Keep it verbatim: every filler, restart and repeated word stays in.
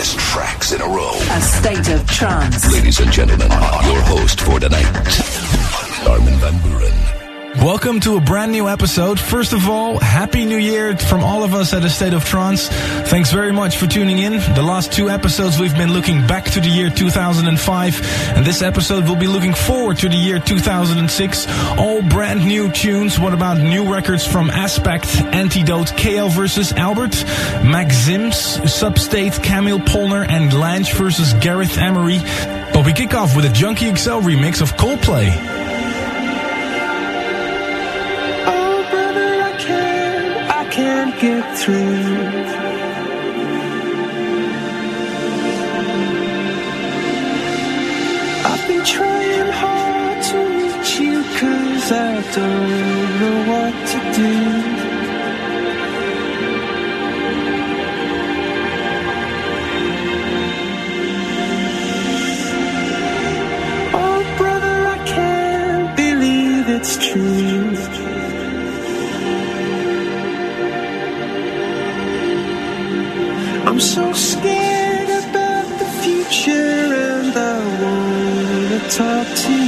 biggest tracks in a row. A state of trance. Ladies and gentlemen, your host for tonight, Armin van Buuren. Welcome to a brand new episode. First of all, Happy New Year from all of us at A State of Trance. Thanks very much for tuning in. The last two episodes we've been looking back to the year two thousand five, and this episode we'll be looking forward to the year two thousand six. All brand new tunes. What about new records from Aspect, Antidote, K L versus Albert, Max Zims, Substate, Camille Polner, and Lange versus Gareth Emery. But we kick off with a Junkie X L remix of Coldplay. Can't get through. I've been trying hard to reach you, 'cause I don't know what to do. Oh brother, I can't believe it's true. I'm so scared about the future, and I wanna talk to you.